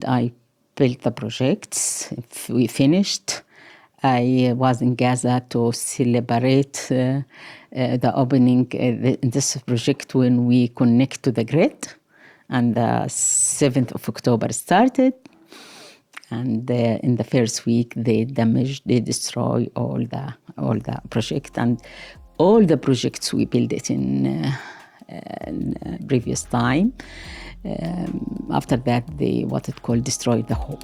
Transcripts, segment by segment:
I built the projects. We finished. I was in Gaza to celebrate the opening this project when we connect to the grid. And the 7th of October started. And in the first week, they destroy all the project. And all the projects we built it in previous time. After that, they what it called destroy the hope.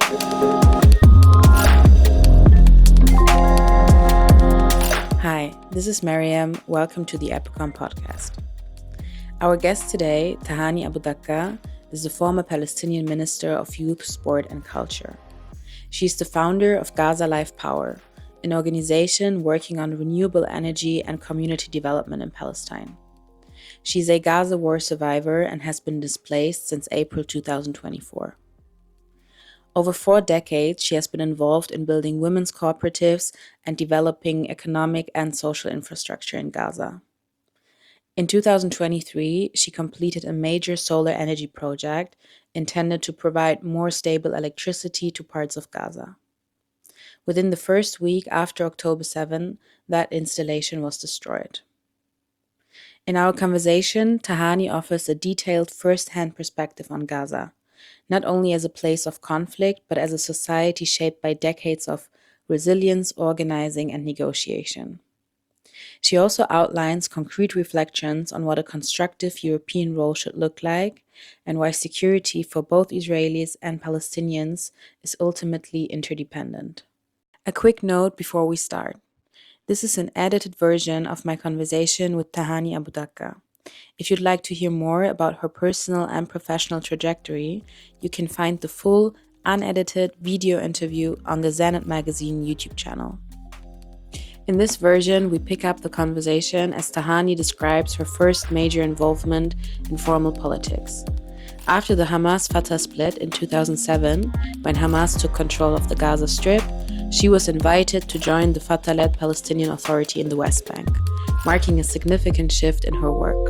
Hi, this is Mariam. Welcome to the Epicom podcast. Our guest today, Tahani Abu Dakka, is the former Palestinian Minister of Youth, Sport and Culture. She's the founder of Gaza Life Power, an organization working on renewable energy and community development in Palestine. She's a Gaza war survivor and has been displaced since April 2024. Over 4 decades, she has been involved in building women's cooperatives and developing economic and social infrastructure in Gaza. In 2023, she completed a major solar energy project intended to provide more stable electricity to parts of Gaza. Within the first week after October 7, that installation was destroyed. In our conversation, Tahani offers a detailed first-hand perspective on Gaza, not only as a place of conflict, but as a society shaped by decades of resilience, organizing, and negotiation. She also outlines concrete reflections on what a constructive European role should look like and why security for both Israelis and Palestinians is ultimately interdependent. A quick note before we start. This is an edited version of my conversation with Tahani Abu Dakka. If you'd like to hear more about her personal and professional trajectory, you can find the full, unedited video interview on the Zenit Magazine YouTube channel. In this version, we pick up the conversation as Tahani describes her first major involvement in formal politics. After the Hamas-Fatah split in 2007, when Hamas took control of the Gaza Strip, she was invited to join the Fatah-led Palestinian Authority in the West Bank, marking a significant shift in her work.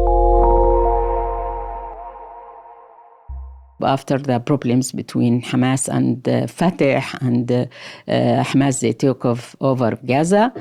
After the problems between Hamas and Fatah and Hamas, they took over Gaza.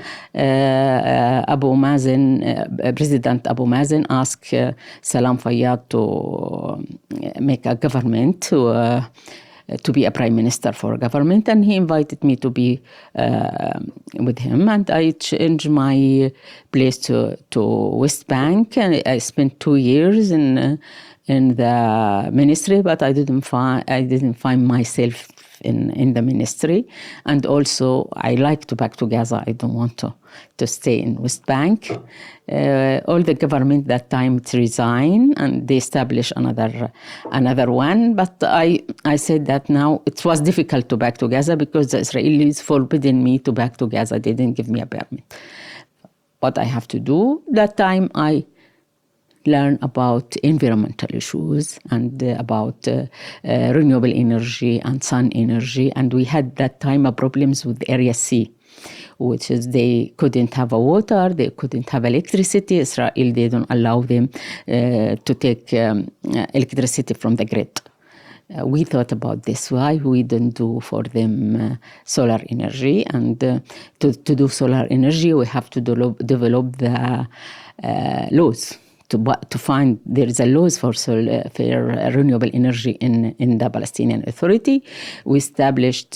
President Abu Mazen asked Salam Fayyad to make a government, to be a prime minister for a government, and he invited me to be with him, and I changed my place to West Bank, and I spent 2 years in the ministry, but I didn't find myself in the ministry. And also, I like to back to Gaza. I don't want to stay in West Bank. All the government that time resigned, and they established another one. But I said that now it was difficult to back to Gaza because the Israelis forbidden me to back to Gaza. They didn't give me a permit. What I have to do, that time I learn about environmental issues and about renewable energy and sun energy. And we had that time problems with Area C, which is they couldn't have water, they couldn't have electricity. Israel, they don't allow them to take electricity from the grid. We thought about this, why we don't do for them solar energy. And to do solar energy, we have to develop the laws. To find there is a laws for renewable energy in the Palestinian Authority. We established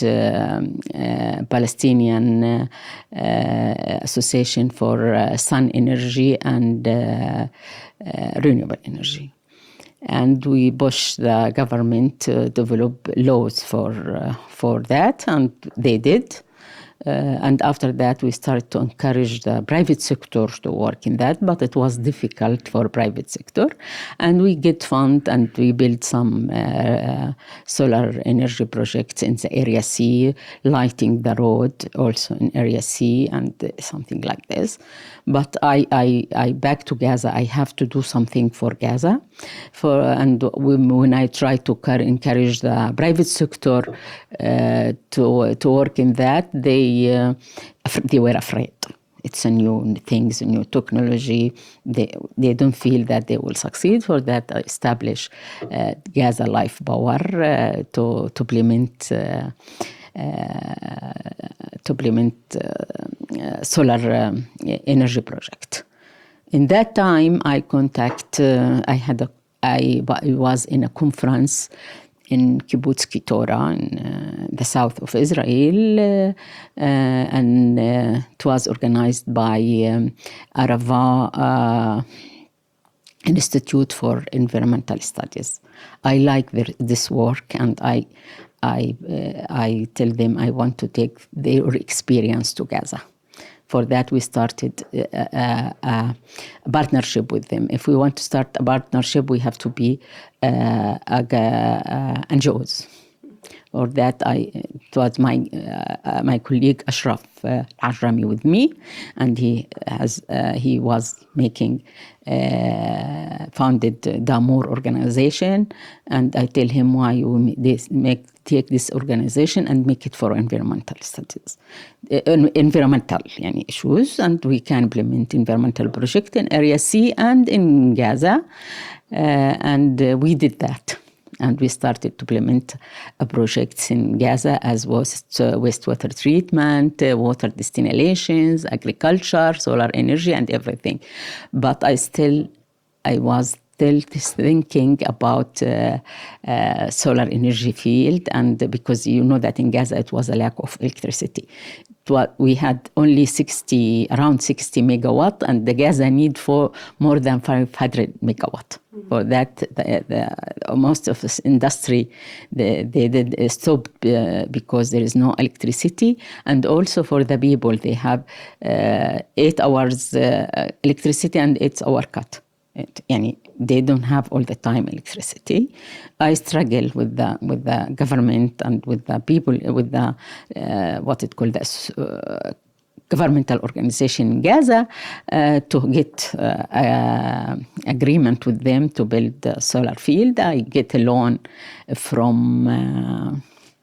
Palestinian Association for Sun Energy and Renewable Energy. And we pushed the government to develop laws for that, and they did. And after that, we started to encourage the private sector to work in that, but it was difficult for private sector. And we get fund and we build some solar energy projects in the Area C, lighting the road also in Area C and something like this. But I back to Gaza, I have to do something for Gaza. When I try to encourage the private sector to work in that, they were afraid. it's a new things, a new technology. They don't feel that they will succeed. For that, I establish Gaza Life Power to implement solar energy project. In that time, I was in a conference in Kibbutz Kitora in the south of Israel, and it was organized by Arava Institute for Environmental Studies. I like this work, and I tell them I want to take their experience to Gaza. For that, we started a partnership with them. If we want to start a partnership, we have to be NGOs. For that, it was my colleague Ashraf Ajrami with me, and he was making founded Damur organization, and I tell him why you take this organization and make it for environmental studies, environmental issues, and we can implement environmental project in Area C and in Gaza, and we did that. And we started to implement projects in Gaza as wastewater treatment, water destinations, agriculture, solar energy, and everything. But I was still thinking about solar energy field, and because you know that in Gaza it was a lack of electricity. We had only around 60 megawatt, and the Gaza need for more than 500 megawatt. For that, most of this industry, they did stop because there is no electricity. And also for the people, they have 8 hours electricity and 8 hour cut. They don't have all the time electricity. I struggle with the government and with the people, with the what it called governmental organization in Gaza to get agreement with them to build a solar field. I get a loan from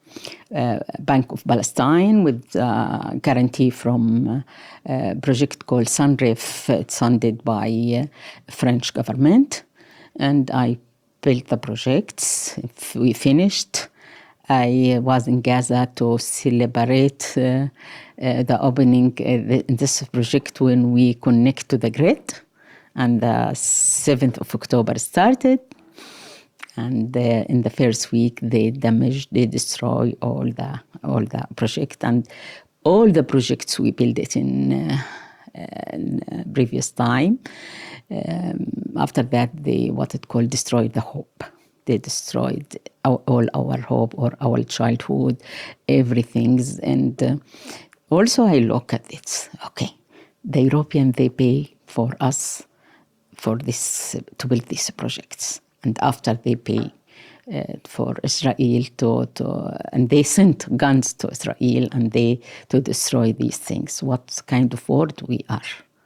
Bank of Palestine with guarantee from a project called Sunref. It's funded by French government, and I built the projects. We finished. I was in Gaza to celebrate the opening in this project when we connect to the grid, and the 7th of October started. And in the first week, they destroy all the project, and all the projects we built it in previous time. After that, they destroyed the hope. They destroyed all our hope or our childhood, everything. And also I look at it. Okay, the Europeans, they pay for us for this to build these projects. And after they pay for Israel and they sent guns to Israel and to destroy these things. What kind of world we are?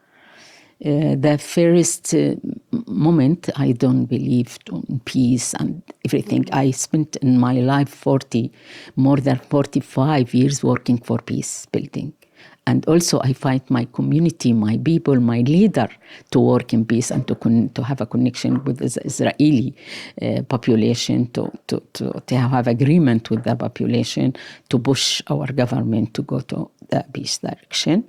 The first moment, I don't believe in peace and everything. I spent in my life more than 45 years working for peace building. And also I fight my community, my people, my leader to work in peace and to have a connection with the Israeli population, to have agreement with the population, to push our government to go to the peace direction.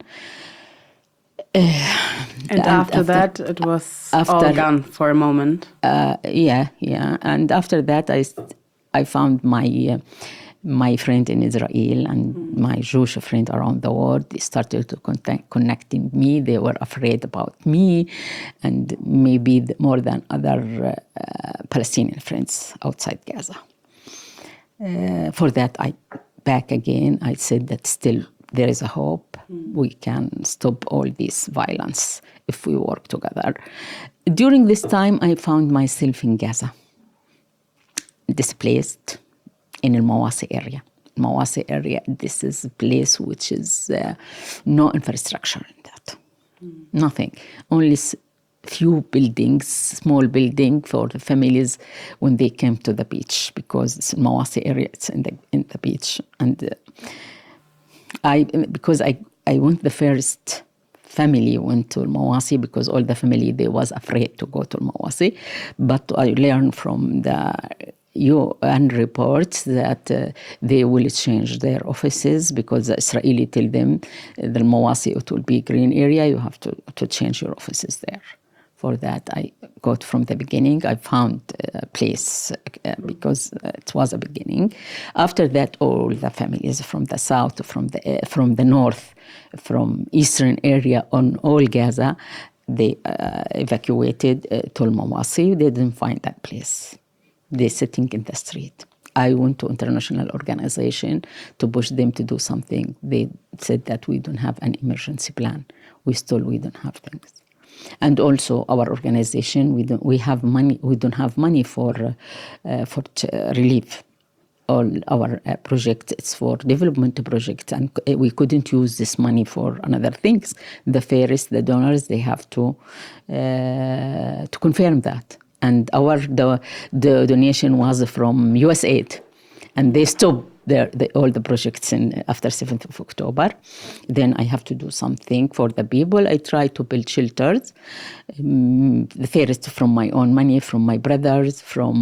And after that, it was all gone for a moment. Yeah. And after that, I found my friend in Israel and my Jewish friend around the world. They started to connecting me. They were afraid about me, and maybe more than other Palestinian friends outside Gaza. For that, I back again. I said that still there is a hope. We can stop all this violence if we work together. During this time, I found myself in Gaza, displaced in the Mawasi area. Mawasi area, this is a place which is no infrastructure in that. Nothing. Only few buildings, small building for the families when they came to the beach, because it's Mawasi area, it's in the beach. And because I went the family went to Mawasi because all the family, they was afraid to go to Mawasi. But I learned from the UN reports that they will change their offices because the Israeli tell them the Mawasi, it will be green area, you have to change your offices there. For that, I got from the beginning. I found a place because it was a beginning. After that, all the families from the south, from the north, from eastern area on all Gaza, they evacuated to Mawasi. They didn't find that place. They're sitting in the street. I went to international organization to push them to do something. They said that we don't have an emergency plan. We don't have things. And also our organization, we don't have money for relief. All our projects, it's for development projects, and we couldn't use this money for another things. The fairies, the donors, they have to confirm that. And the donation was from USAID, and they stopped all the projects after 7th of October. Then I have to do something for the people. I try to build shelters. The first from my own money, from my brothers,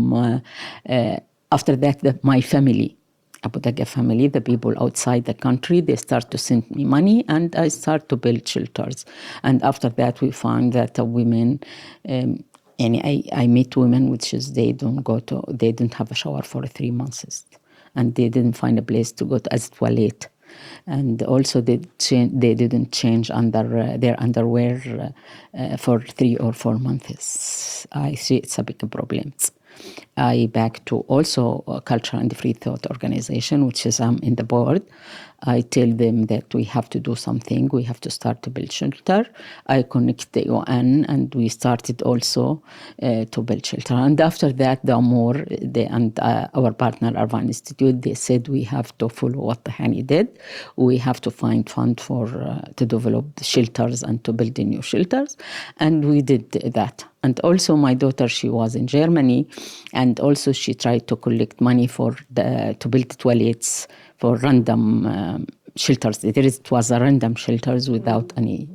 after that, my family, Abu Daga family, the people outside the country, they start to send me money, and I start to build shelters. And after that, we found that the women, and I meet women which is they don't have a shower for 3 months. And they didn't find a place to go to as toilet. And also they didn't change their underwear for 3 or 4 months. I see it's a big problem. I back to also a Culture and Free Thought organization, which is I'm in the board. I tell them that we have to do something. We have to start to build shelter. I connect the UN, and we started also to build shelter. And after that, the Amor and our partner, Arvan Institute, they said we have to follow what Hani did. We have to find fund to develop the shelters and to build the new shelters. And we did that. And also my daughter, she was in Germany, and also she tried to collect money to build toilets for random shelters. It was a random shelters without any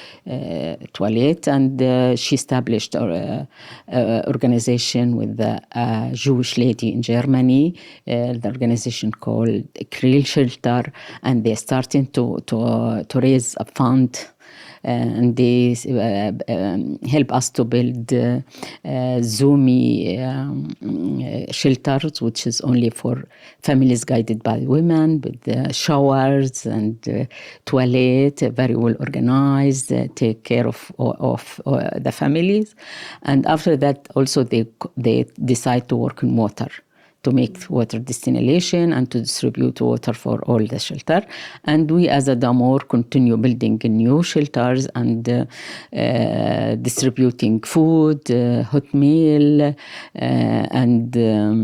toilet, and she established an organization with a Jewish lady in Germany, the organization called Krill Shelter, and they're starting to raise a fund. And they help us to build Zumi shelters, which is only for families guided by women, with showers and toilet, very well organized, take care of the families. And after that, also they decide to work in water, to make water distillation and to distribute water for all the shelter. And we as a Damor continue building new shelters and distributing food, hot meal, and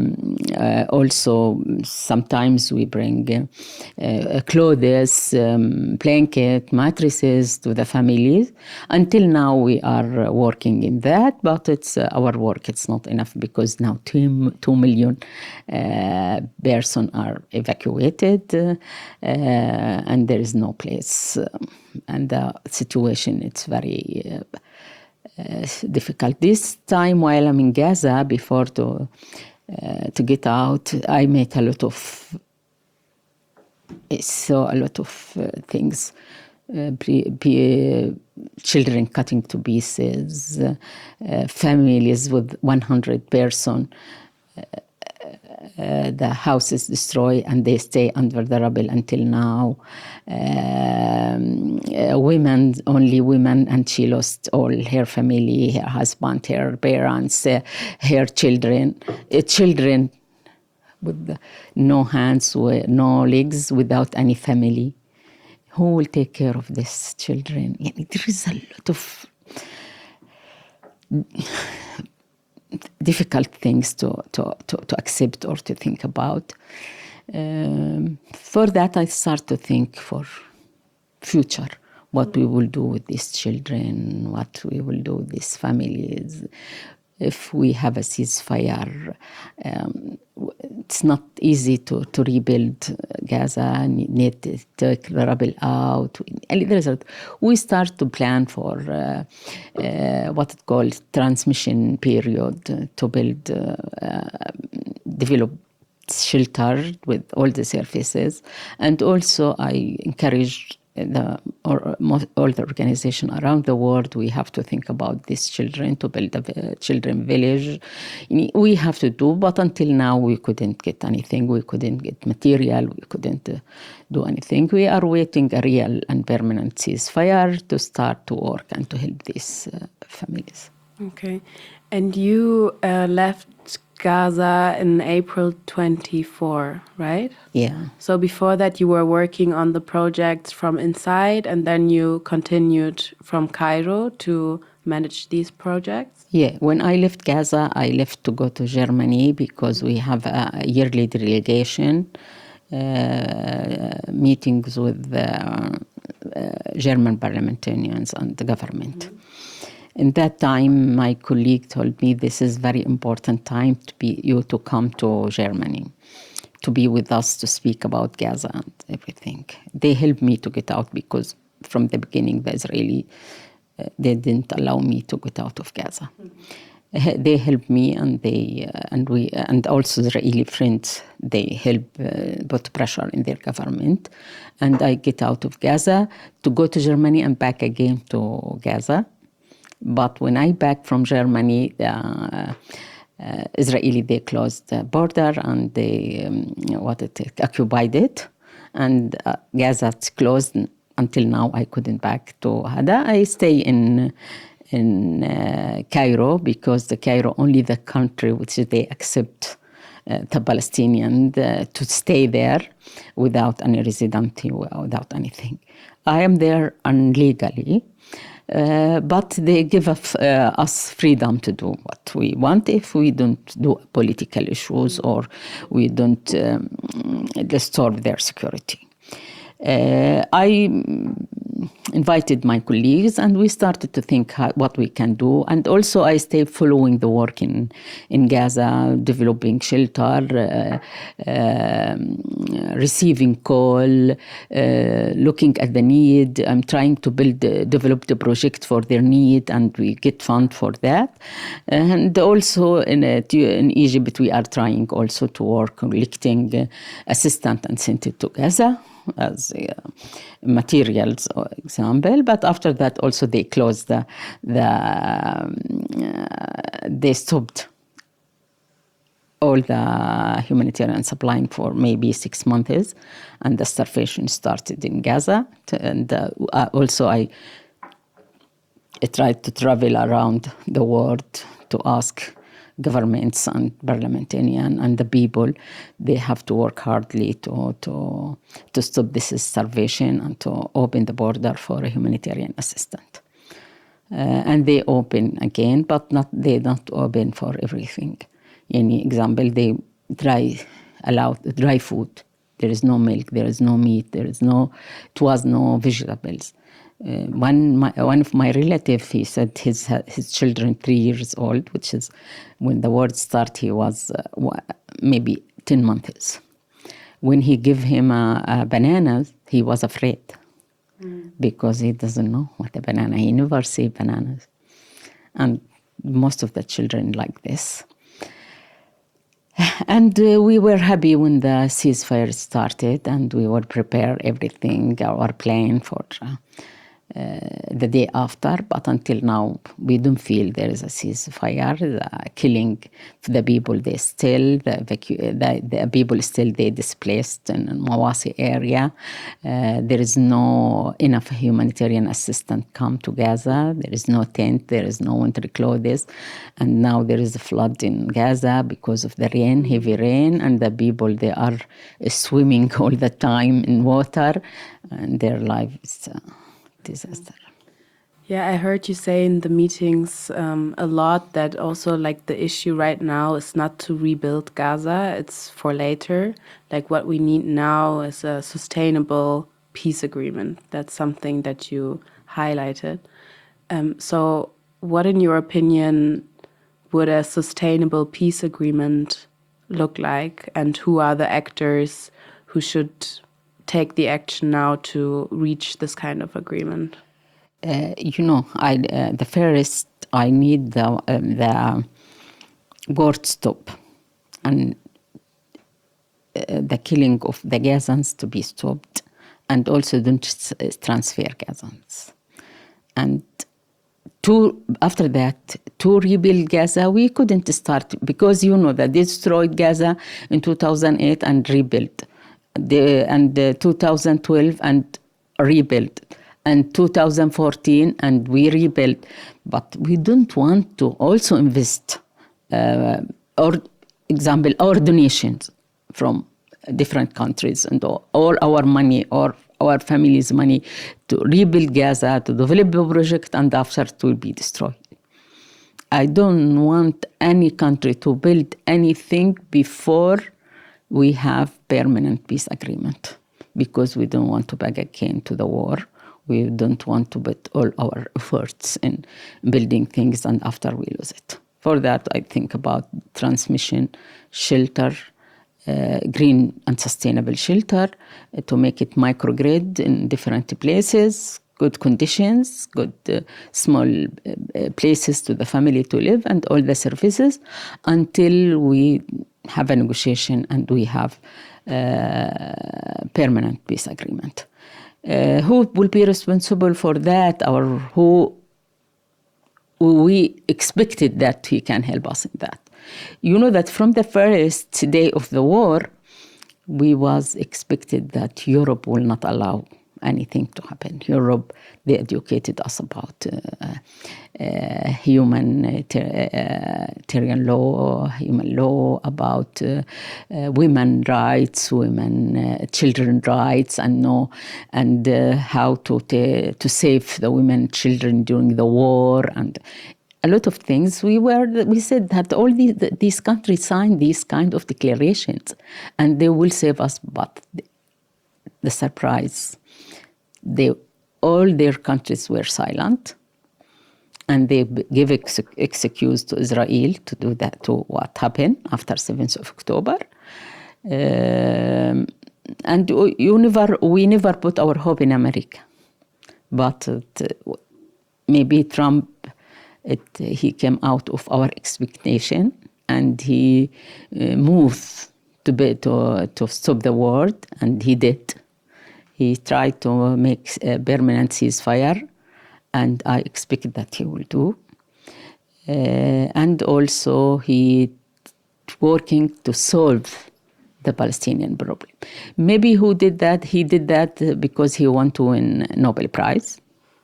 also sometimes we bring clothes, blanket, mattresses to the families. Until now we are working in that, but it's our work, it's not enough because now 2 million persons are evacuated, and there is no place, and the situation it's very difficult. This time while I'm in Gaza, before to get out, I met a lot of things. Children cutting to pieces, families with 100 persons. The house is destroyed and they stay under the rubble until now. Only women, and she lost all her family, her husband, her parents, her children. Children with no hands, no legs, without any family. Who will take care of these children? There is a lot of difficult things to accept or to think about. For that, I start to think for future, what we will do with these children, what we will do with these families. if we have a ceasefire, it's not easy to rebuild Gaza. Need to take the rebel out. We start to plan for what it called transmission period to build, develop shelter with all the services. And also I encouraged all the organization around the world. We have to think about these children, to build a children village. We have to do, but until now we couldn't get anything. We couldn't get material. We couldn't do anything. We are waiting a real and permanent ceasefire to start to work and to help these families. Okay. And you left Gaza in April 24, right? Yeah. So before that, you were working on the projects from inside, and then you continued from Cairo to manage these projects? Yeah. When I left Gaza, I left to go to Germany because we have a yearly delegation meetings with German parliamentarians and the government. In that time, my colleague told me this is very important time to come to Germany, to be with us, to speak about Gaza and everything. They helped me to get out because from the beginning, the Israeli, they didn't allow me to get out of Gaza. They helped me, and also Israeli friends, they help put pressure in their government. And I get out of Gaza to go to Germany and back again to Gaza. But when I back from Germany, Israeli, they closed the border and they occupied it. And Gaza's closed until now. I couldn't back to Hada. I stay in Cairo because the Cairo only the country which they accept the Palestinian to stay there without any residency, without anything. I am there illegally. But they give us freedom to do what we want if we don't do political issues or we don't disturb their security. I invited my colleagues and we started to think what we can do. And also I stayed following the work in Gaza, developing shelter, receiving call, looking at the need. I'm trying to develop the project for their need, and we get fund for that. And also in Egypt, we are trying also to work collecting assistance and send it to Gaza as materials, for example. But after that, also they closed they stopped all the humanitarian supplying for maybe 6 months, and the starvation started in Gaza. And also I tried to travel around the world to ask governments and parliamentarians and the people. They have to work hardly to stop this starvation and to open the border for a humanitarian assistance. And they open again, but they not open for everything. Any example, they allow dry food. There is no milk, there is no meat, it was no vegetables. One of my relatives, he said his children 3 years old, which is when the war started, he was maybe 10 months. When he gave him bananas, he was afraid because he doesn't know what a banana. He never see bananas, and most of the children like this. And we were happy when the ceasefire started, and we were prepare everything, our plan for the day after. But until now, we don't feel there is a ceasefire. The killing the people, the people still they displaced in Mawasi area. There is no enough humanitarian assistance come to Gaza. There is no tent. There is no winter clothes. And now there is a flood in Gaza because of the rain, heavy rain, and the people, they are swimming all the time in water, and their life is disaster. Yeah, I heard you say in the meetings a lot that also like the issue right now is not to rebuild Gaza, it's for later. Like what we need now is a sustainable peace agreement. That's something that you highlighted. So what in your opinion would a sustainable peace agreement look like, and who are the actors who should take the action now to reach this kind of agreement? The first, I need the war to stop, and the killing of the Gazans to be stopped, and also don't transfer Gazans. And after that, to rebuild Gaza, we couldn't start because they destroyed Gaza in 2008 and rebuilt, and 2012 and rebuilt, and 2014 and we rebuilt. But we don't want to also invest, our donations from different countries and all our money or our family's money to rebuild Gaza, to develop a project, and after it will be destroyed. I don't want any country to build anything before we have permanent peace agreement, because we don't want to back again to the war. We don't want to put all our efforts in building things and after we lose it. For that, I think about transmission, shelter, green and sustainable shelter, to make it microgrid in different places, good conditions, good small places to the family to live, and all the services until we have a negotiation and we have permanent peace agreement. Who will be responsible for that, or who we expected that he can help us in that? That from the first day of the war, we was expected that Europe will not allow anything to happen. Europe, they educated us about humanitarian law, human law, about women rights, children rights, and how to save the women, children during the war, and a lot of things. We said that all these countries signed these kind of declarations, and they will save us. But the surprise, all their countries were silent, and they gave excuse to Israel to do that, to what happened after 7th of October. And we never put our hope in America. But maybe Trump, he came out of our expectation, and he moved to stop the war, and he did. He tried to make a permanent ceasefire, and I expect that he will do. And also he working to solve the Palestinian problem. Maybe who did that? He did that because he want to win a Nobel Prize.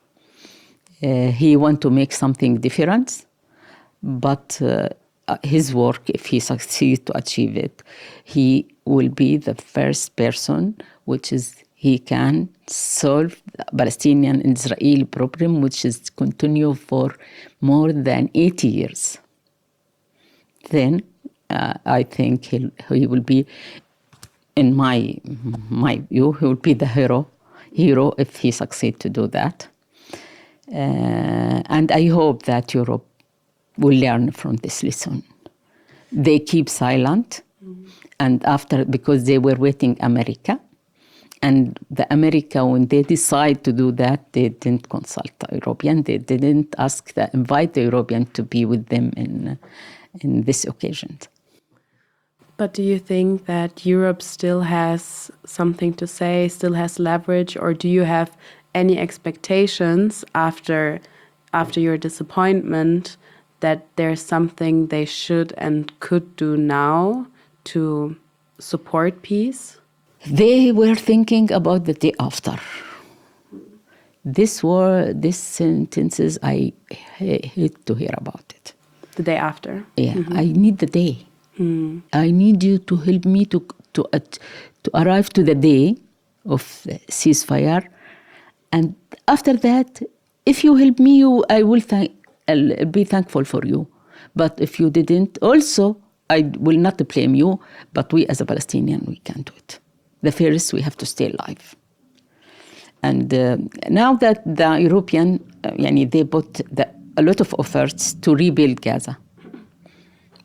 He want to make something different, but his work, if he succeeds to achieve it, he will be the first person he can solve the Palestinian and Israeli problem, which is continue for more than 80 years. Then I think he will be, in my view, he will be the hero if he succeeds to do that. And I hope that Europe will learn from this lesson. They keep silent, and because they were waiting America, and the America, when they decide to do that, they didn't consult the European. They didn't invite the European to be with them in this occasion. But do you think that Europe still has something to say, still has leverage, or do you have any expectations after your disappointment that there's something they should and could do now to support peace? They were thinking about the day after. These sentences, I hate to hear about it. The day after? Yeah, I need the day. I need you to help me to arrive to the day of ceasefire. And after that, if you help me, I will be thankful for you. But if you didn't, also, I will not blame you. But we as a Palestinian, we can't do it. The first, we have to stay alive. And now that the European, they put a lot of efforts to rebuild Gaza.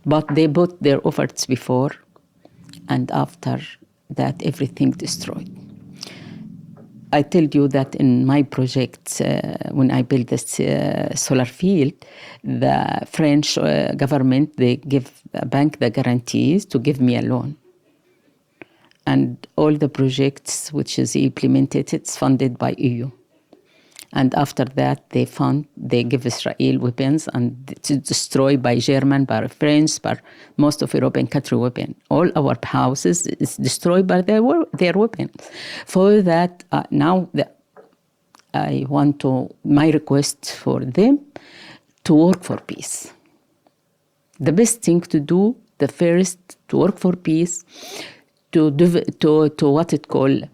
But they put their efforts before, and after that, everything destroyed. I told you that in my project, when I built this solar field, the French government, they give the bank the guarantees to give me a loan. And all the projects which is implemented, it's funded by EU. And after that, they give Israel weapons and it's destroyed by German, by French, by most of European country weapon. All our houses is destroyed by their weapons. For that, now I want my request for them to work for peace. The best thing to do, the first, to work for peace, to what it called,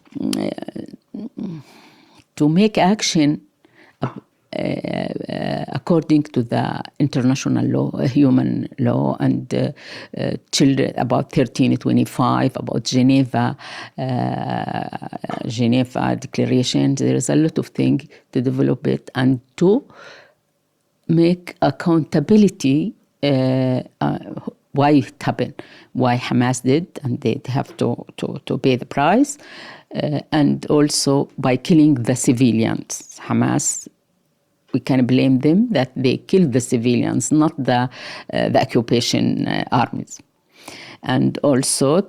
to make action according to the international law, human law, and children about 1325, about Geneva Declaration. There is a lot of things to develop it and to make accountability why it happened, why Hamas did, and they have to pay the price. And also by killing the civilians. Hamas, we can blame them that they killed the civilians, not the occupation armies. And also,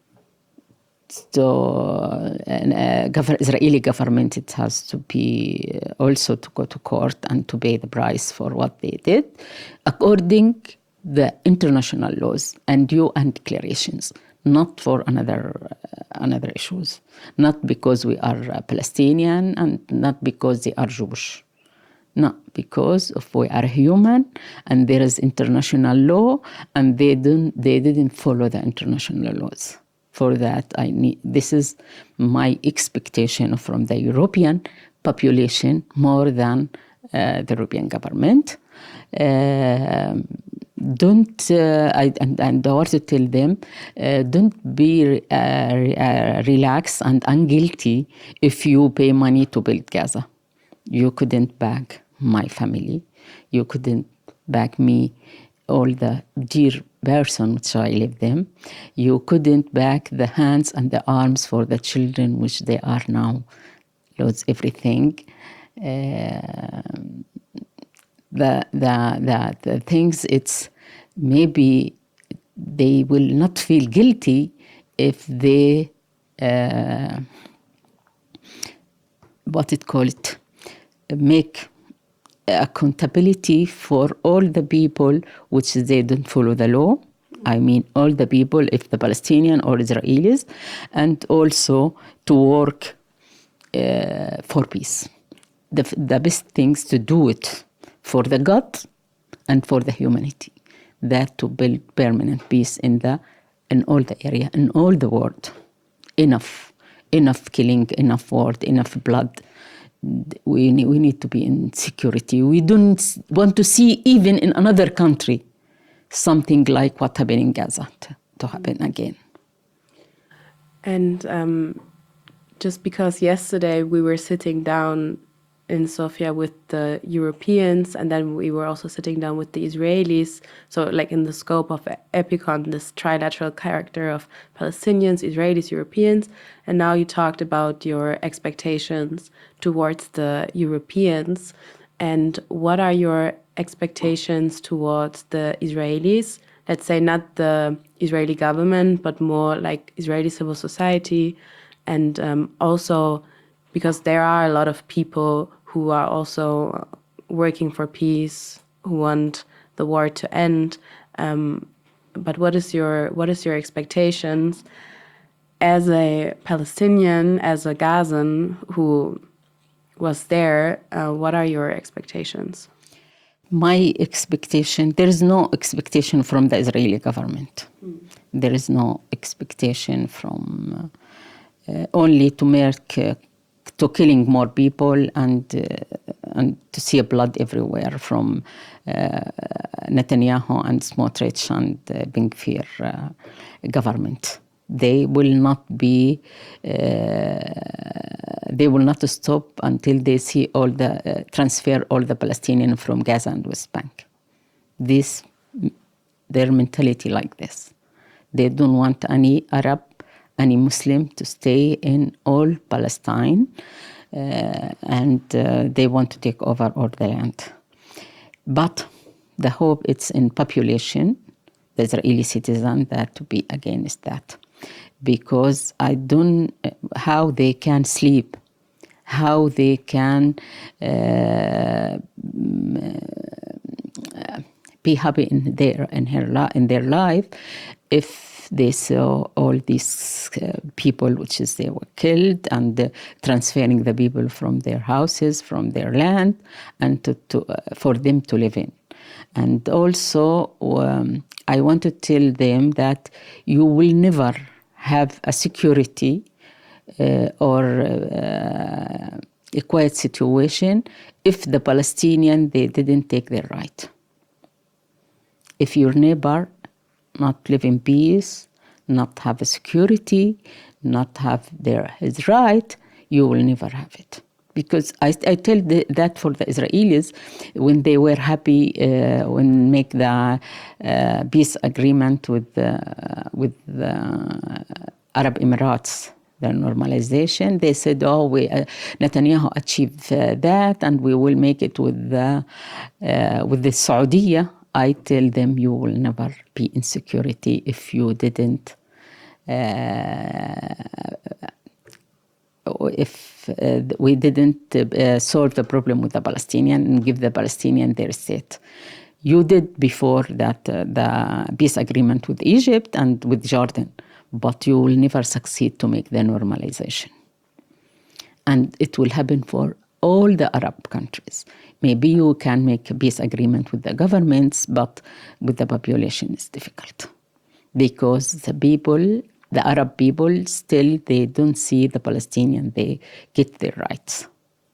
Israeli government, it has to be also to go to court and to pay the price for what they did, according the international laws and UN declarations. Not for another issues, not because we are Palestinian and not because they are Jewish. No, because we are human and there is international law and they didn't follow the international laws. For that, this is my expectation from the European population more than the European government. Don't and I want to tell them, don't be relaxed and unguilty if you pay money to build Gaza. You couldn't back my family. You couldn't back me, all the dear person which I live them. You couldn't back the hands and the arms for the children which they are now lose everything. The things, it's maybe they will not feel guilty if they make accountability for all the people which they don't follow the law. I mean all the people, if the Palestinian or Israelis, and also to work for peace. The best things to do it for the God and for the humanity, that to build permanent peace in all the area, in all the world. Enough killing, enough war, enough blood. We need to be in security. We don't want to see even in another country something like what happened in Gaza to happen again. And just because yesterday we were sitting down in Sofia with the Europeans, and then we were also sitting down with the Israelis. So like in the scope of EPICON, this trilateral character of Palestinians, Israelis, Europeans. And now you talked about your expectations towards the Europeans. And what are your expectations towards the Israelis? Let's say not the Israeli government, but more like Israeli civil society. And also because there are a lot of people who are also working for peace, who want the war to end. But what is your expectations as a Palestinian, as a Gazan who was there? What are your expectations? My expectation, there is no expectation from the Israeli government. There is no expectation from only to make to killing more people and to see blood everywhere from Netanyahu and Smotrich and Ben Gvir government. They will not be. They will not stop until they see all the transfer all the Palestinians from Gaza and West Bank. This their mentality like this. They don't want any Arab, any Muslim to stay in all Palestine, and they want to take over all the land. But the hope it's in population, the Israeli citizen, that to be against that. Because I don't, how they can sleep, how they can be happy in their life if they saw all these people, which is they were killed, and transferring the people from their houses, from their land, and for them to live in. And also, I want to tell them that you will never have a security or a quiet situation if the Palestinian, they didn't take their right. If your neighbor not live in peace, not have a security, not have his right, you will never have it. Because I tell that for the Israelis, when they were happy when make the peace agreement with the Arab Emirates, the normalization, they said, Netanyahu achieved that, and we will make it with the Saudi. I tell them, you will never be in security if you didn't, if we didn't solve the problem with the Palestinian and give the Palestinian their state. You did before that the peace agreement with Egypt and with Jordan, but you will never succeed to make the normalization. And it will happen for all the Arab countries. Maybe you can make a peace agreement with the governments, but with the population it's difficult. Because the Arab people, still they don't see the Palestinian, they get their rights.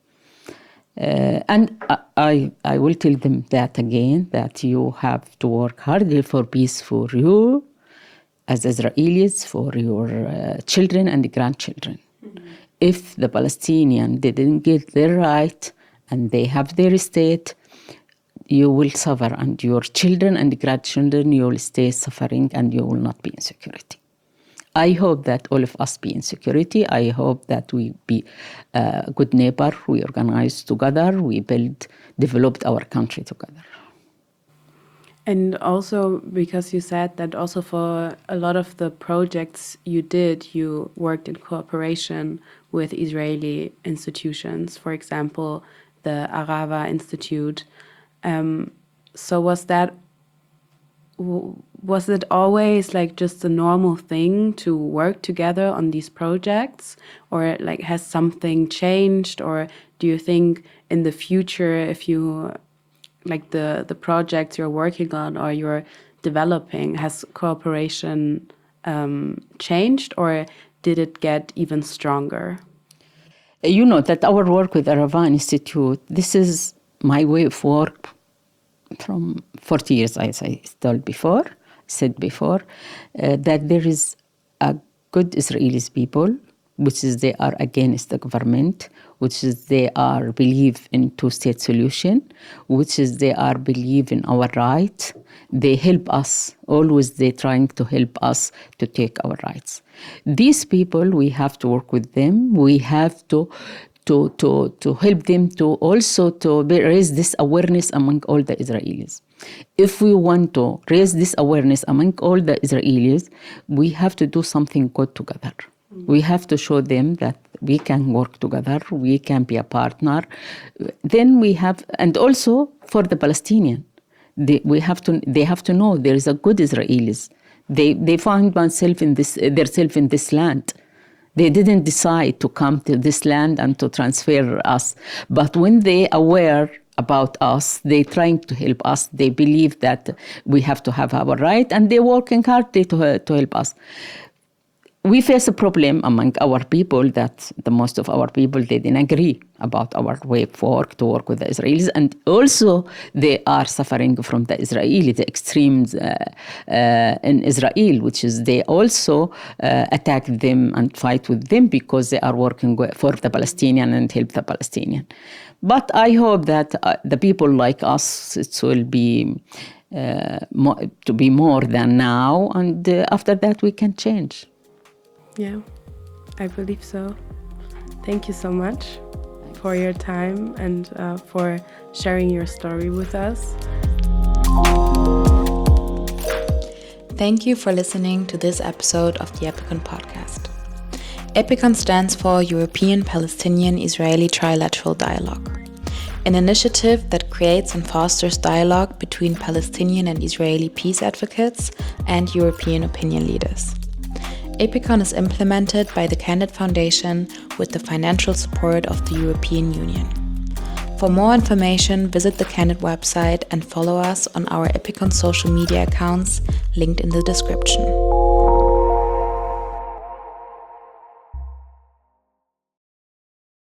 And I will tell them that again, that you have to work harder for peace for you as Israelis, for your children and grandchildren. Mm-hmm. If the Palestinian didn't get their right and they have their state, you will suffer, and your children and grandchildren, you will stay suffering, and you will not be in security. I hope that all of us be in security. I hope that we be a good neighbor. We organize together. We developed our country together. And also, because you said that also for a lot of the projects you did, you worked in cooperation with Israeli institutions, for example, the Arava Institute. So was it always like just a normal thing to work together on these projects, or like has something changed? Or do you think in the future, if you like the projects you're working on or you're developing, has cooperation changed, or did it get even stronger? You know that our work with Arava Institute, this is my way of work from 40 years, as I said before, that there is a good Israelis people, which is they are against the government, which is they are believe in two-state solution, which is they are believe in our rights. They help us, always they trying to help us to take our rights. These people, we have to work with them. We have to help them to also to raise this awareness among all the Israelis. If we want to raise this awareness among all the Israelis, we have to do something good together. We have to show them that we can work together, we can be a partner. Then we have, and also for the Palestinian, they have to know there is a good Israelis. They find themselves in this land. They didn't decide to come to this land and to transfer us. But when they aware about us, they're trying to help us. They believe that we have to have our right, and they're working hard to help us. We face a problem among our people that the most of our people, they didn't agree about our way of work, to work with the Israelis. And also they are suffering from the extremes in Israel, which is they also attack them and fight with them because they are working for the Palestinian and help the Palestinian. But I hope that the people like us, it will be to be more than now, and after that we can change. Yeah, I believe so. Thank you so much for your time and for sharing your story with us. Thank you for listening to this episode of the Epicon podcast. Epicon stands for European Palestinian Israeli Trilateral Dialogue, an initiative that creates and fosters dialogue between Palestinian and Israeli peace advocates and European opinion leaders. Epicon is implemented by the Candid Foundation with the financial support of the European Union. For more information, visit the Candid website and follow us on our Epicon social media accounts linked in the description.